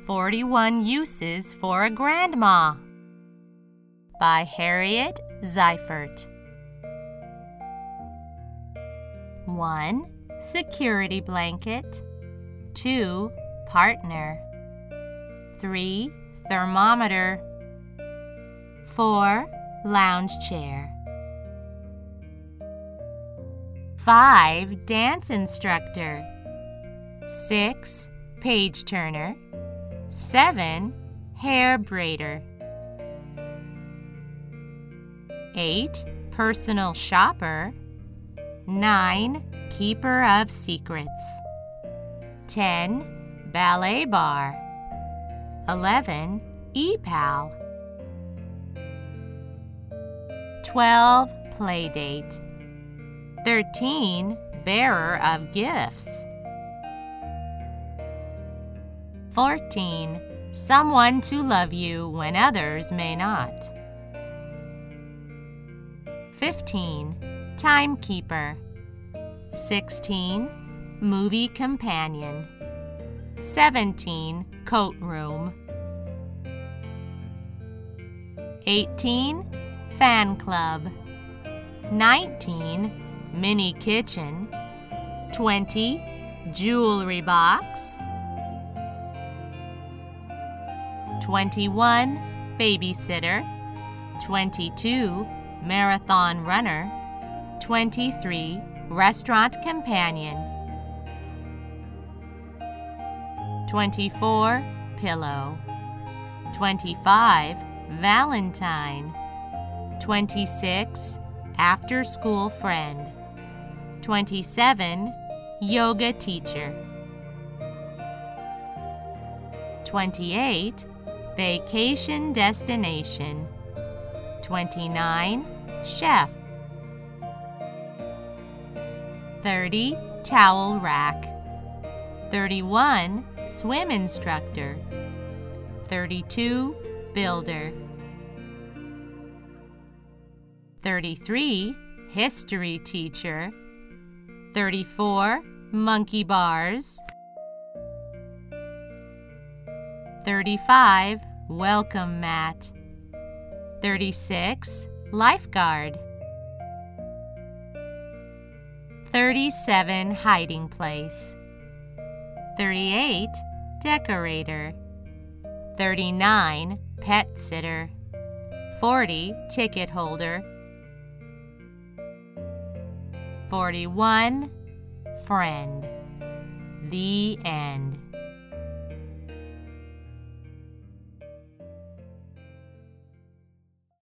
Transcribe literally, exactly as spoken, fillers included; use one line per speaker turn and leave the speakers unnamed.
forty-one Uses for a Grandma by Harriet Seifert. one. Security blanket. two. Partner. three. Thermometer. four. Lounge chair. five. Dance instructor. six. Page turner. seven. Hair braider. eight. Personal shopper. nine. Keeper of secrets. ten. Ballet bar. eleven. E-pal. twelve. Playdate. thirteen. Bearer of gifts. fourteen. Someone to love you when others may not. fifteen. Timekeeper. sixteen. Movie companion. seventeen. Coat room. eighteen. Fan club. nineteen. Mini kitchen. twenty. Jewelry box. twenty-one. Babysitter. twenty-two. Marathon runner. twenty-three. Restaurant companion. twenty-four. Pillow. twenty-five. Valentine. twenty-six. After-school friend. twenty-seven. Yoga teacher. twenty-eight. Vacation destination. twenty-nine. Chef. thirty. Towel rack. thirty-one. Swim instructor. thirty-two. Builder. thirty-three. History teacher. thirty-four. Monkey bars. thirty-five. Welcome mat. thirty-six. Lifeguard. thirty-seven. Hiding place. thirty-eight. Decorator. thirty-nine. Pet sitter. forty. Ticket holder. forty-one. Friend. The end.